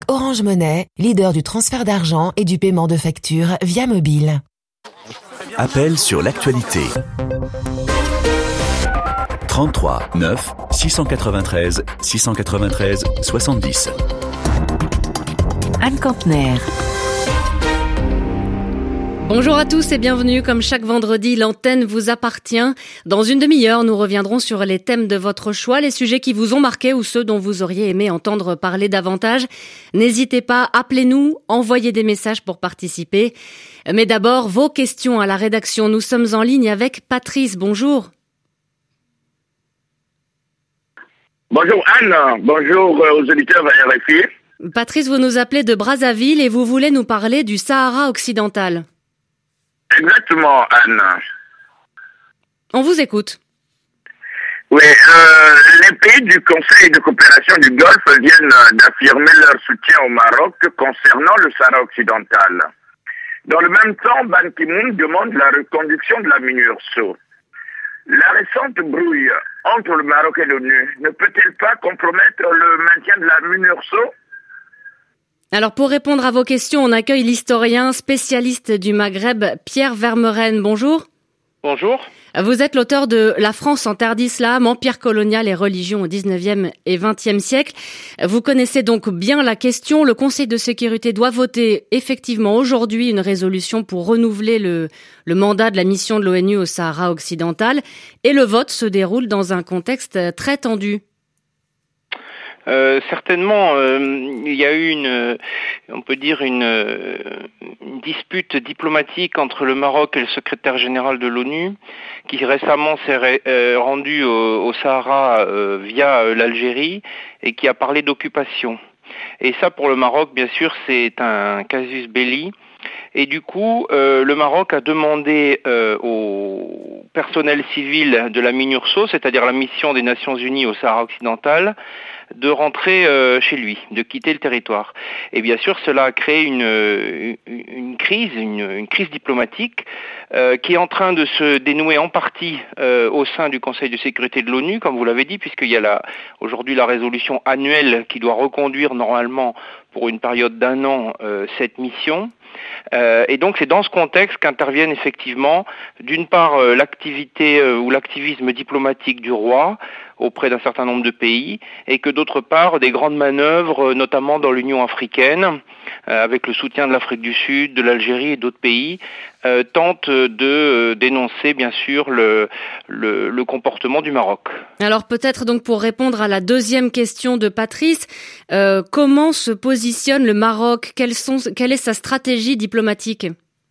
Orange Money, leader du transfert d'argent et du paiement de factures via mobile. Appel sur l'actualité. 33 9 693 693 70. Anne Campner. Bonjour à tous et bienvenue. Comme chaque vendredi, l'antenne vous appartient. Dans une demi-heure, nous reviendrons sur les thèmes de votre choix, les sujets qui vous ont marqué ou ceux dont vous auriez aimé entendre parler davantage. N'hésitez pas, appelez-nous, envoyez des messages pour participer. Mais d'abord, vos questions à la rédaction. Nous sommes en ligne avec Patrice. Bonjour. Bonjour Anne, bonjour aux auditeurs de RFI. Patrice, vous nous appelez de Brazzaville et vous voulez nous parler du Sahara occidental. Exactement, Anne. On vous écoute. Oui, les pays du Conseil de coopération du Golfe viennent d'affirmer leur soutien au Maroc concernant le Sahara occidental. Dans le même temps, Ban Ki-moon demande la reconduction de la MINURSO. La récente brouille entre le Maroc et l'ONU ne peut-elle pas compromettre le maintien de la MINURSO ? Alors pour répondre à vos questions, on accueille l'historien spécialiste du Maghreb, Pierre Vermeren. Bonjour. Bonjour. Vous êtes l'auteur de La France en terre d'islam, empire colonial et religion au 19e et 20e siècle. Vous connaissez donc bien la question. Le Conseil de sécurité doit voter effectivement aujourd'hui une résolution pour renouveler le mandat de la mission de l'ONU au Sahara occidental. Et le vote se déroule dans un contexte très tendu. Certainement, il y a eu une dispute diplomatique entre le Maroc et le secrétaire général de l'ONU, qui récemment s'est rendu au Sahara via l'Algérie et qui a parlé d'occupation. Et ça, pour le Maroc, bien sûr, c'est un casus belli. Et du coup, le Maroc a demandé au personnel civil de la MINURSO, c'est-à-dire la mission des Nations Unies au Sahara occidental, de rentrer chez lui, de quitter le territoire. Et bien sûr, cela a créé une crise diplomatique qui est en train de se dénouer en partie au sein du Conseil de sécurité de l'ONU, comme vous l'avez dit, puisqu'il y a aujourd'hui la résolution annuelle qui doit reconduire normalement pour une période d'1 an cette mission. Et donc c'est dans ce contexte qu'interviennent effectivement, d'une part, l'activité ou l'activisme diplomatique du roi auprès d'un certain nombre de pays, et que d'autre part, des grandes manœuvres, notamment dans l'Union africaine, avec le soutien de l'Afrique du Sud, de l'Algérie et d'autres pays, tentent de dénoncer bien sûr le comportement du Maroc. Alors peut-être donc pour répondre à la deuxième question de Patrice, comment se positionne le Maroc ? Quelle est sa stratégie diplomatique ?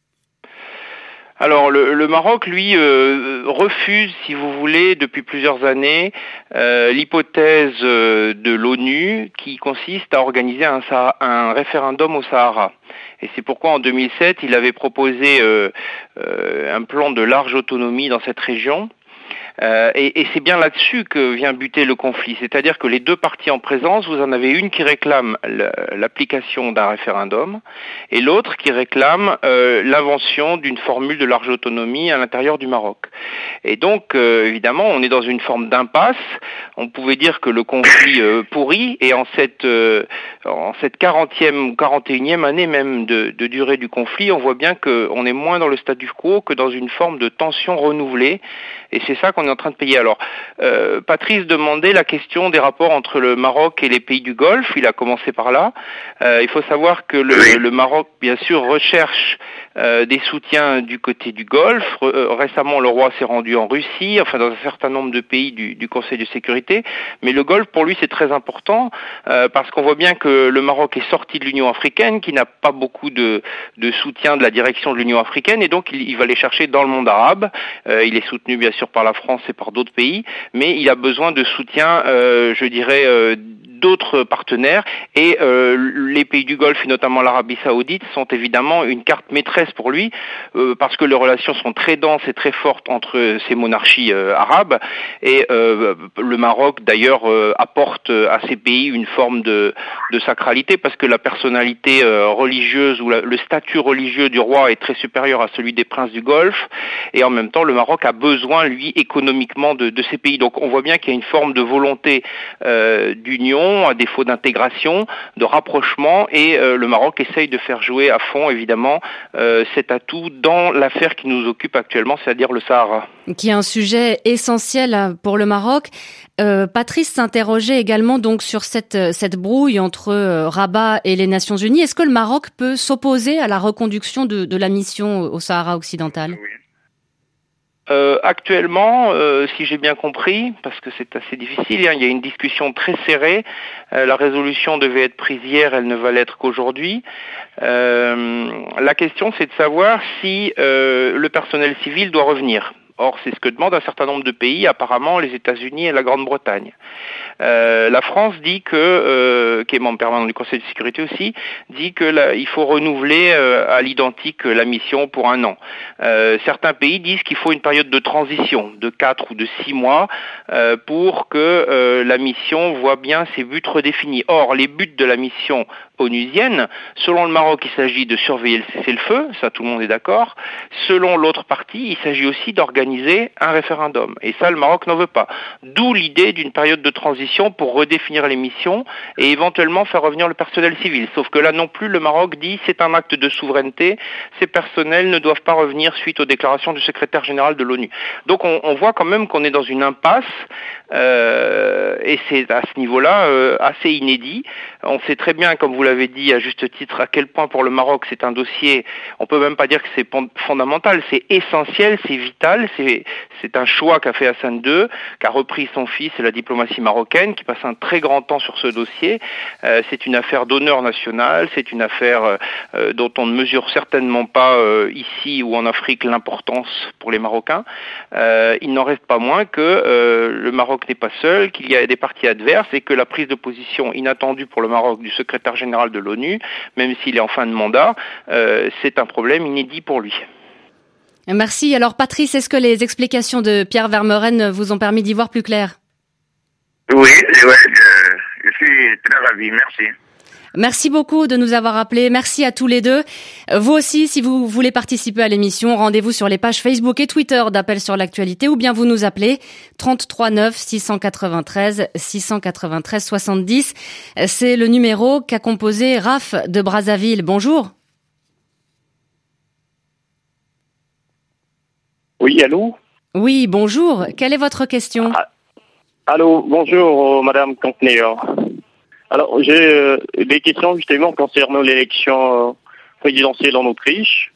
Alors le Maroc, lui, refuse, si vous voulez, depuis plusieurs années, l'hypothèse de l'ONU qui consiste à organiser un référendum au Sahara. Et c'est pourquoi en 2007, il avait proposé un plan de large autonomie dans cette région. Et c'est bien là-dessus que vient buter le conflit. C'est-à-dire que les deux parties en présence, vous en avez une qui réclame l'application d'un référendum et l'autre qui réclame l'invention d'une formule de large autonomie à l'intérieur du Maroc. Et donc, évidemment, on est dans une forme d'impasse. On pouvait dire que le conflit pourrit, et en cette 40e ou 41e année même de durée du conflit, on voit bien qu'on est moins dans le statu quo que dans une forme de tension renouvelée. Et c'est ça qu'on est en train de payer. Alors, Patrice demandait la question des rapports entre le Maroc et les pays du Golfe. Il a commencé par là. Il faut savoir que le Maroc, bien sûr, recherche des soutiens du côté du Golfe. Récemment, le roi s'est rendu en Russie, enfin dans un certain nombre de pays du Conseil de sécurité. Mais le Golfe, pour lui, c'est très important parce qu'on voit bien que le Maroc est sorti de l'Union africaine, qui n'a pas beaucoup de soutien de la direction de l'Union africaine, et donc il va les chercher dans le monde arabe. Il est soutenu, bien sûr, par la France et par d'autres pays, mais il a besoin de soutien, je dirais, d'autres partenaires, et les pays du Golfe, et notamment l'Arabie Saoudite, sont évidemment une carte maîtresse stress pour lui, parce que les relations sont très denses et très fortes entre ces monarchies arabes, et le Maroc d'ailleurs apporte à ces pays une forme de sacralité, parce que la personnalité religieuse ou le statut religieux du roi est très supérieur à celui des princes du Golfe, et en même temps le Maroc a besoin, lui, économiquement de ces pays. Donc on voit bien qu'il y a une forme de volonté d'union, à défaut d'intégration, de rapprochement, et le Maroc essaye de faire jouer à fond, évidemment, cet atout dans l'affaire qui nous occupe actuellement, c'est-à-dire le Sahara. Qui est un sujet essentiel pour le Maroc. Patrice s'interrogeait également donc sur cette brouille entre Rabat et les Nations Unies. Est-ce que le Maroc peut s'opposer à la reconduction de la mission au Sahara occidental ? Actuellement, si j'ai bien compris, parce que c'est assez difficile, il y a une discussion très serrée. La résolution devait être prise hier, elle ne va l'être qu'aujourd'hui. La question, c'est de savoir si le personnel civil doit revenir. Or, c'est ce que demandent un certain nombre de pays, apparemment les États-Unis et la Grande-Bretagne. La France dit que, qui est membre permanent du Conseil de sécurité aussi, dit que il faut renouveler à l'identique la mission pour 1 an. Certains pays disent qu'il faut une période de transition de 4 ou de 6 mois pour que la mission voit bien ses buts redéfinis. Or, les buts de la mission onusienne, selon le Maroc, il s'agit de surveiller le cessez-le-feu, ça tout le monde est d'accord. Selon l'autre partie, il s'agit aussi d'organiser un référendum. Et ça, le Maroc n'en veut pas. D'où l'idée d'une période de transition pour redéfinir les missions et éventuellement faire revenir le personnel civil. Sauf que là non plus, le Maroc dit c'est un acte de souveraineté, ces personnels ne doivent pas revenir suite aux déclarations du secrétaire général de l'ONU. Donc on voit quand même qu'on est dans une impasse et c'est à ce niveau-là assez inédit. On sait très bien, comme vous l'avez dit à juste titre, à quel point pour le Maroc c'est un dossier, on peut même pas dire que c'est fondamental, c'est essentiel, c'est vital, c'est un choix qu'a fait Hassan II, qu'a repris son fils et la diplomatie marocaine, qui passe un très grand temps sur ce dossier. C'est une affaire d'honneur national, c'est une affaire dont on ne mesure certainement pas ici ou en Afrique l'importance pour les Marocains. Il n'en reste pas moins que le Maroc n'est pas seul, qu'il y a des parties adverses et que la prise de position inattendue pour le Maroc du secrétaire général de l'ONU, même s'il est en fin de mandat, c'est un problème inédit pour lui. Merci. Alors Patrice, est-ce que les explications de Pierre Vermeuren vous ont permis d'y voir plus clair ? Oui, je suis très ravi, merci. Merci beaucoup de nous avoir appelés. Merci à tous les deux. Vous aussi, si vous voulez participer à l'émission, rendez-vous sur les pages Facebook et Twitter d'Appel sur l'actualité ou bien vous nous appelez 33 9 693 693 70. C'est le numéro qu'a composé Raph de Brazzaville. Bonjour. Oui, allô ? Oui, bonjour. Quelle est votre question ? Allô, bonjour, Madame Conteneur. Alors, j'ai des questions justement concernant l'élection présidentielle en Autriche.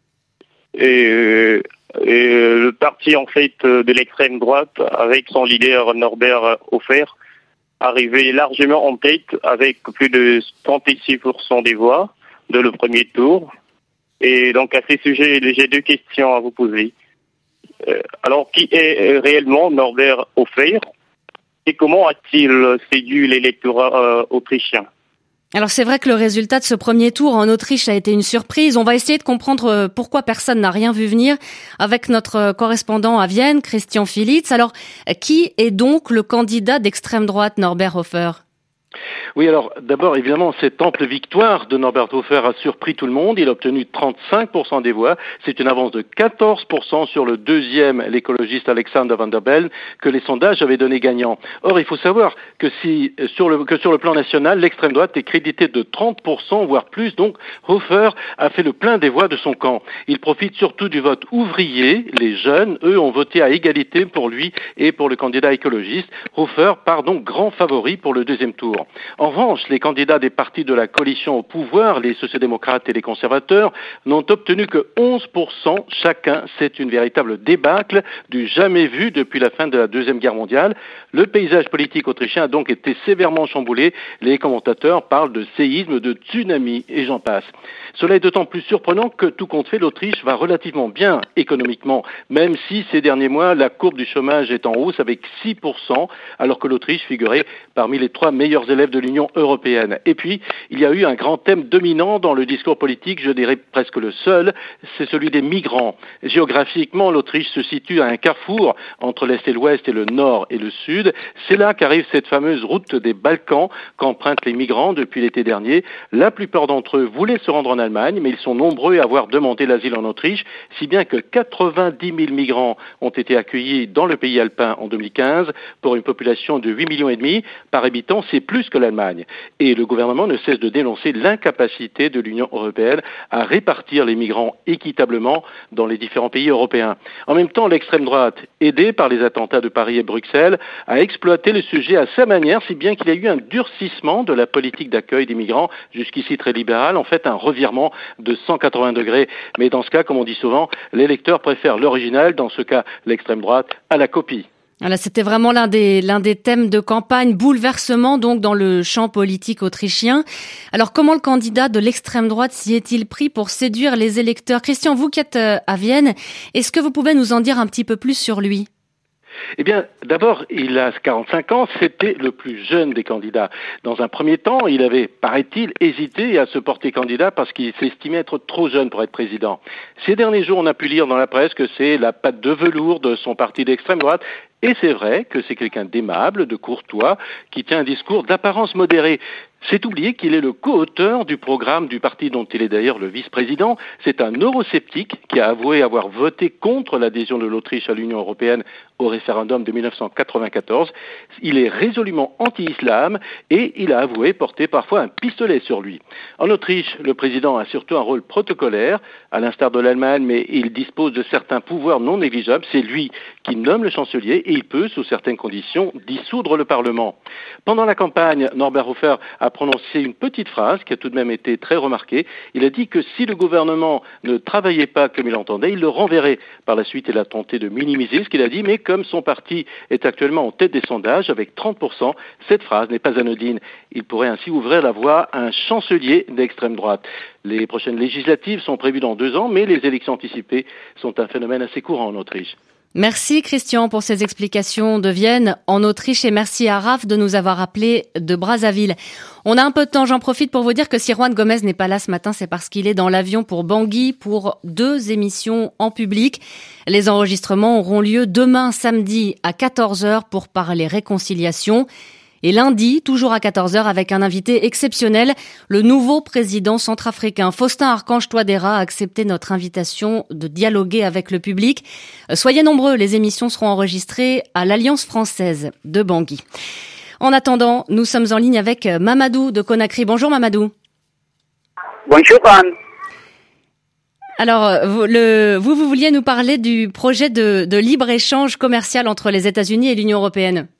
Et le parti, en fait, de l'extrême droite, avec son leader Norbert Hofer, arrivé largement en tête avec plus de 36% des voix de le premier tour. Et donc, à ces sujets, j'ai 2 questions à vous poser. Alors, qui est réellement Norbert Hofer ? Et comment a-t-il séduit l'électorat autrichien ? Alors c'est vrai que le résultat de ce premier tour en Autriche a été une surprise. On va essayer de comprendre pourquoi personne n'a rien vu venir avec notre correspondant à Vienne, Christian Filitz. Alors, qui est donc le candidat d'extrême droite Norbert Hofer ? Oui, alors d'abord, évidemment, cette ample victoire de Norbert Hofer a surpris tout le monde. Il a obtenu 35% des voix. C'est une avance de 14% sur le deuxième, l'écologiste Alexander Van der Bellen, que les sondages avaient donné gagnant. Or, il faut savoir que sur le plan national, l'extrême droite est créditée de 30%, voire plus. Donc, Hofer a fait le plein des voix de son camp. Il profite surtout du vote ouvrier. Les jeunes, eux, ont voté à égalité pour lui et pour le candidat écologiste. Hofer part donc grand favori pour le deuxième tour. En revanche, les candidats des partis de la coalition au pouvoir, les sociodémocrates et les conservateurs, n'ont obtenu que 11% chacun. C'est une véritable débâcle du jamais vu depuis la fin de la Deuxième Guerre mondiale. Le paysage politique autrichien a donc été sévèrement chamboulé. Les commentateurs parlent de séisme, de tsunami et j'en passe. Cela est d'autant plus surprenant que, tout compte fait, l'Autriche va relativement bien économiquement, même si ces derniers mois, la courbe du chômage est en hausse avec 6%, alors que l'Autriche figurait parmi les 3 meilleures meilleurs élèves de l'Union européenne. Et puis, il y a eu un grand thème dominant dans le discours politique, je dirais presque le seul, c'est celui des migrants. Géographiquement, l'Autriche se situe à un carrefour entre l'Est et l'Ouest et le Nord et le Sud. C'est là qu'arrive cette fameuse route des Balkans qu'empruntent les migrants depuis l'été dernier. La plupart d'entre eux voulaient se rendre en Allemagne, mais ils sont nombreux à avoir demandé l'asile en Autriche, si bien que 90 000 migrants ont été accueillis dans le pays alpin en 2015 pour une population de 8,5 millions par habitant, c'est plus que l'Allemagne. Et le gouvernement ne cesse de dénoncer l'incapacité de l'Union européenne à répartir les migrants équitablement dans les différents pays européens. En même temps, l'extrême droite, aidée par les attentats de Paris et Bruxelles, a exploité le sujet à sa manière, si bien qu'il y a eu un durcissement de la politique d'accueil des migrants, jusqu'ici très libérale, en fait un revirement de 180 degrés. Mais dans ce cas, comme on dit souvent, les lecteurs préfèrent l'original, dans ce cas l'extrême droite, à la copie. Voilà, c'était vraiment l'un des thèmes de campagne, bouleversement donc dans le champ politique autrichien. Alors comment le candidat de l'extrême droite s'y est-il pris pour séduire les électeurs? Christian, vous qui êtes à Vienne, est-ce que vous pouvez nous en dire un petit peu plus sur lui? Eh bien, d'abord, il a 45 ans, c'était le plus jeune des candidats. Dans un premier temps, il avait, paraît-il, hésité à se porter candidat parce qu'il s'estimait être trop jeune pour être président. Ces derniers jours, on a pu lire dans la presse que c'est la patte de velours de son parti d'extrême droite. Et c'est vrai que c'est quelqu'un d'aimable, de courtois, qui tient un discours d'apparence modérée. C'est oublier qu'il est le co-auteur du programme du parti dont il est d'ailleurs le vice-président. C'est un eurosceptique qui a avoué avoir voté contre l'adhésion de l'Autriche à l'Union européenne au référendum de 1994. Il est résolument anti-islam et il a avoué porter parfois un pistolet sur lui. En Autriche, le président a surtout un rôle protocolaire, à l'instar de l'Allemagne, mais il dispose de certains pouvoirs non négligeables. C'est lui qui nomme le chancelier et il peut, sous certaines conditions, dissoudre le Parlement. Pendant la campagne, Norbert Hofer a prononcé une petite phrase qui a tout de même été très remarquée. Il a dit que si le gouvernement ne travaillait pas comme il entendait, il le renverrait. Par la suite, il a tenté de minimiser ce qu'il a dit, mais comme son parti est actuellement en tête des sondages avec 30%, cette phrase n'est pas anodine. Il pourrait ainsi ouvrir la voie à un chancelier d'extrême droite. Les prochaines législatives sont prévues dans 2 ans, mais les élections anticipées sont un phénomène assez courant en Autriche. Merci Christian pour ces explications de Vienne en Autriche et merci à Raph de nous avoir appelé de Brazzaville. On a un peu de temps, j'en profite pour vous dire que si Juan Gomez n'est pas là ce matin, c'est parce qu'il est dans l'avion pour Bangui pour 2 émissions en public. Les enregistrements auront lieu demain samedi à 14h pour parler réconciliation. Et lundi, toujours à 14h, avec un invité exceptionnel, le nouveau président centrafricain, Faustin Archange Touadéra, a accepté notre invitation de dialoguer avec le public. Soyez nombreux, les émissions seront enregistrées à l'Alliance française de Bangui. En attendant, nous sommes en ligne avec Mamadou de Conakry. Bonjour Mamadou. Bonjour Anne. Alors, vous vouliez nous parler du projet de libre-échange commercial entre les États-Unis et l'Union européenne.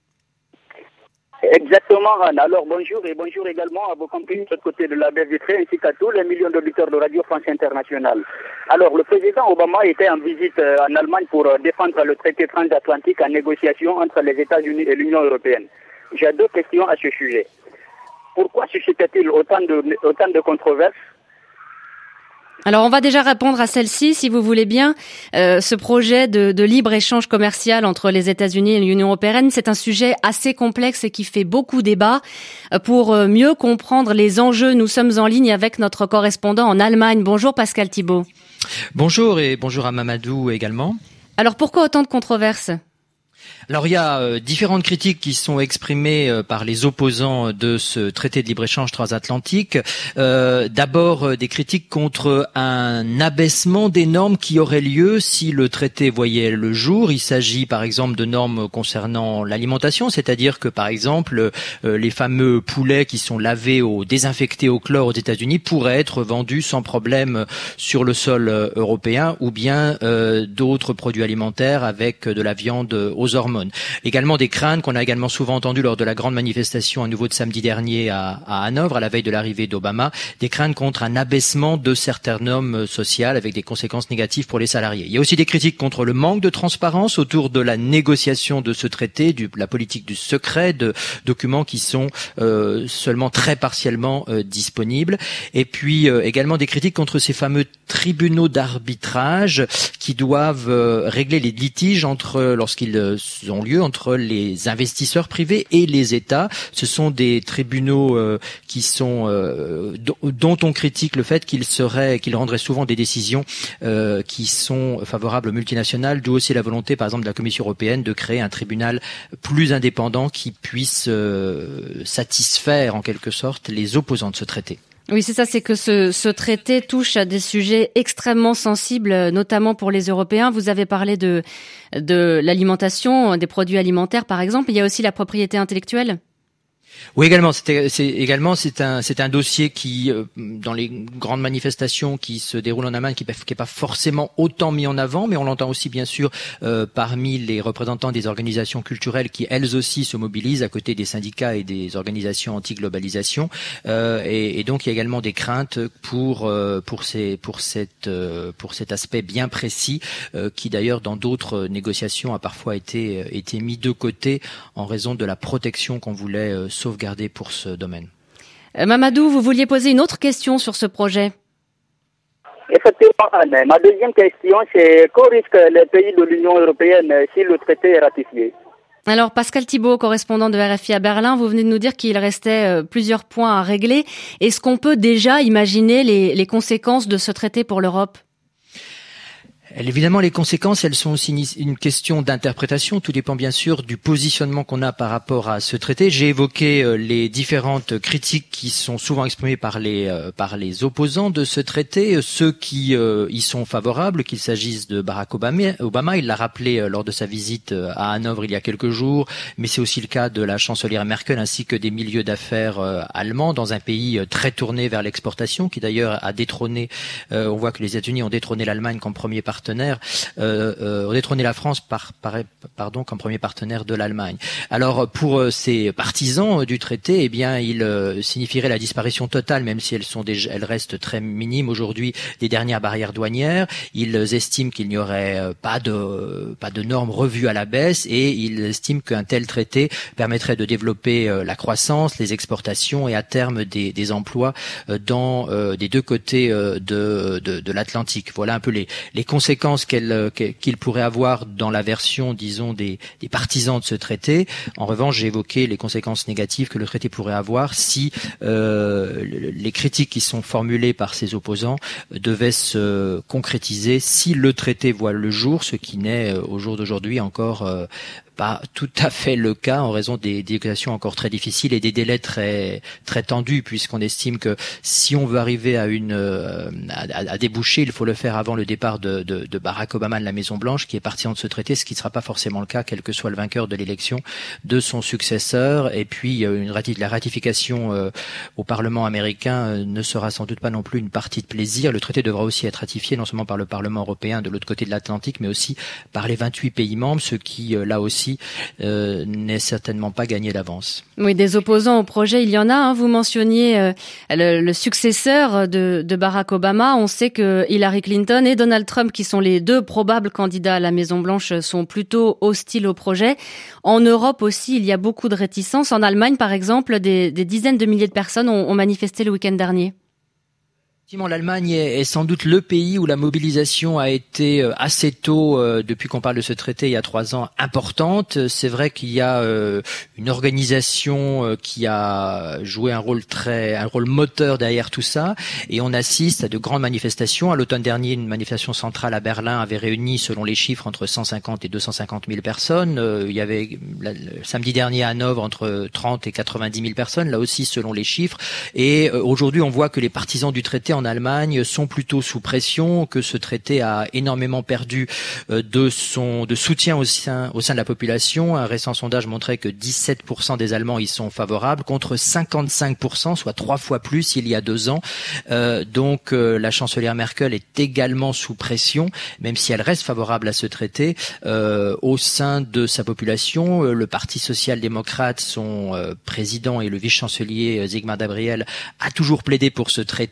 Exactement, Anne. Alors, bonjour et bonjour également à vos compagnies de l'autre côté de la baie vitrée ainsi qu'à tous les millions d'auditeurs de Radio France Internationale. Alors, le président Obama était en visite en Allemagne pour défendre le traité transatlantique en négociation entre les États-Unis et l'Union européenne. J'ai 2 questions à ce sujet. Pourquoi suscite-t-il autant de controverses? Alors, on va déjà répondre à celle-ci, si vous voulez bien. Ce projet de libre-échange commercial entre les États-Unis et l'Union européenne, c'est un sujet assez complexe et qui fait beaucoup débat. Pour mieux comprendre les enjeux, nous sommes en ligne avec notre correspondant en Allemagne. Bonjour Pascal Thibault. Bonjour et bonjour à Mamadou également. Alors, pourquoi autant de controverses ? Alors il y a différentes critiques qui sont exprimées par les opposants de ce traité de libre-échange transatlantique. D'abord des critiques contre un abaissement des normes qui aurait lieu si le traité voyait le jour. Il s'agit par exemple de normes concernant l'alimentation, c'est-à-dire que par exemple les fameux poulets qui sont lavés ou désinfectés au chlore aux États-Unis pourraient être vendus sans problème sur le sol européen, ou bien d'autres produits alimentaires avec de la viande aux hormones. Également des craintes qu'on a également souvent entendues lors de la grande manifestation à nouveau de samedi dernier à Hanovre, à la veille de l'arrivée d'Obama, des craintes contre un abaissement de certaines normes sociales avec des conséquences négatives pour les salariés. Il y a aussi des critiques contre le manque de transparence autour de la négociation de ce traité, la politique du secret, de documents qui sont seulement très partiellement disponibles. Et puis également des critiques contre ces fameux tribunaux d'arbitrage qui doivent régler les litiges lorsqu'ils ont lieu entre les investisseurs privés et les États. Ce sont des tribunaux qui sont dont on critique le fait qu'ils rendraient souvent des décisions qui sont favorables aux multinationales, d'où aussi la volonté, par exemple, de la Commission européenne de créer un tribunal plus indépendant qui puisse satisfaire en quelque sorte les opposants de ce traité. Oui, c'est ça, c'est que ce traité touche à des sujets extrêmement sensibles, notamment pour les Européens. Vous avez parlé de l'alimentation, des produits alimentaires par exemple. Il y a aussi la propriété intellectuelle. Oui, c'est un dossier qui, dans les grandes manifestations qui se déroulent en Allemagne, qui est pas forcément autant mis en avant, mais on l'entend aussi bien sûr parmi les représentants des organisations culturelles qui elles aussi se mobilisent à côté des syndicats et des organisations anti-globalisation, et donc il y a également des craintes pour cet aspect bien précis qui d'ailleurs dans d'autres négociations a parfois été mis de côté en raison de la protection qu'on voulait sauvegarder pour ce domaine. Mamadou, vous vouliez poser une autre question sur ce projet? Effectivement, Anne. Ma deuxième question, c'est qu'en risque les pays de l'Union européenne si le traité est ratifié? Alors, Pascal Thibault, correspondant de RFI à Berlin, vous venez de nous dire qu'il restait plusieurs points à régler. Est-ce qu'on peut déjà imaginer les conséquences de ce traité pour l'Europe? Évidemment, les conséquences, elles sont aussi une question d'interprétation. Tout dépend bien sûr du positionnement qu'on a par rapport à ce traité. J'ai évoqué les différentes critiques qui sont souvent exprimées par les opposants de ce traité, ceux qui y sont favorables, qu'il s'agisse de Barack Obama. Il l'a rappelé lors de sa visite à Hanovre il y a quelques jours, mais c'est aussi le cas de la chancelière Merkel ainsi que des milieux d'affaires allemands dans un pays très tourné vers l'exportation, qui d'ailleurs a détrôné. On voit que les États-Unis ont détrôné l'Allemagne comme premier partenaire, ont détrôné la France comme premier partenaire de l'Allemagne. Alors pour ces partisans du traité, eh bien, il signifierait la disparition totale, même si elles restent très minimes aujourd'hui, des dernières barrières douanières. Ils estiment qu'il n'y aurait pas de normes revues à la baisse, et ils estiment qu'un tel traité permettrait de développer la croissance, les exportations et à terme des emplois dans des deux côtés de l'Atlantique. Voilà un peu les conséquences qu'il pourrait avoir dans la version, disons, des partisans de ce traité. En revanche, j'ai évoqué les conséquences négatives que le traité pourrait avoir si les critiques qui sont formulées par ses opposants devaient se concrétiser, si le traité voit le jour, ce qui n'est au jour d'aujourd'hui encore pas tout à fait le cas en raison des négociations encore très difficiles et des délais très très tendus, puisqu'on estime que si on veut arriver à déboucher, il faut le faire avant le départ de Barack Obama de la Maison Blanche, qui est partisan de ce traité, ce qui ne sera pas forcément le cas, quel que soit le vainqueur de l'élection, de son successeur. Et puis la ratification au Parlement américain ne sera sans doute pas non plus une partie de plaisir. Le traité devra aussi être ratifié non seulement par le Parlement européen de l'autre côté de l'Atlantique, mais aussi par les 28 pays membres, ce qui là aussi n'est certainement pas gagné d'avance. Oui, des opposants au projet, il y en a. Hein. Vous mentionniez le successeur de Barack Obama. On sait que Hillary Clinton et Donald Trump, qui sont les deux probables candidats à la Maison-Blanche, sont plutôt hostiles au projet. En Europe aussi, il y a beaucoup de réticences. En Allemagne, par exemple, des dizaines de milliers de personnes ont manifesté le week-end dernier. L'Allemagne est sans doute le pays où la mobilisation a été assez tôt, depuis qu'on parle de ce traité il y a 3 ans, importante. C'est vrai qu'il y a une organisation qui a joué un rôle moteur derrière tout ça, et on assiste à de grandes manifestations. À l'automne dernier, une manifestation centrale à Berlin avait réuni, selon les chiffres, entre 150 et 250 000 personnes. Il y avait le samedi dernier à Hanovre entre 30 et 90 000 personnes, là aussi selon les chiffres. Et aujourd'hui, on voit que les partisans du traité en Allemagne sont plutôt sous pression, que ce traité a énormément perdu de soutien au sein de la population. Un récent sondage montrait que 17% des Allemands y sont favorables, contre 55%, soit 3 fois plus il y a 2 ans. Donc la chancelière Merkel est également sous pression, même si elle reste favorable à ce traité. Au sein de sa population, le Parti social-démocrate, son président et le vice-chancelier Sigmar Gabriel, a toujours plaidé pour ce traité.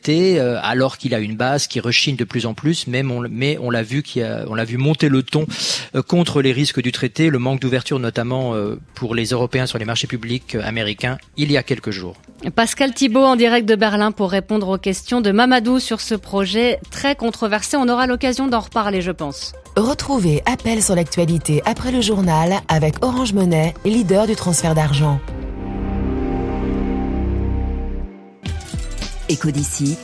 alors qu'il a une base qui rechigne de plus en plus, mais on l'a vu monter le ton contre les risques du traité, le manque d'ouverture notamment pour les Européens sur les marchés publics américains il y a quelques jours. Pascal Thibault en direct de Berlin pour répondre aux questions de Mamadou sur ce projet très controversé. On aura l'occasion d'en reparler, je pense. Retrouvez Appel sur l'actualité après le journal avec Orange Money, leader du transfert d'argent. Écho d'ici.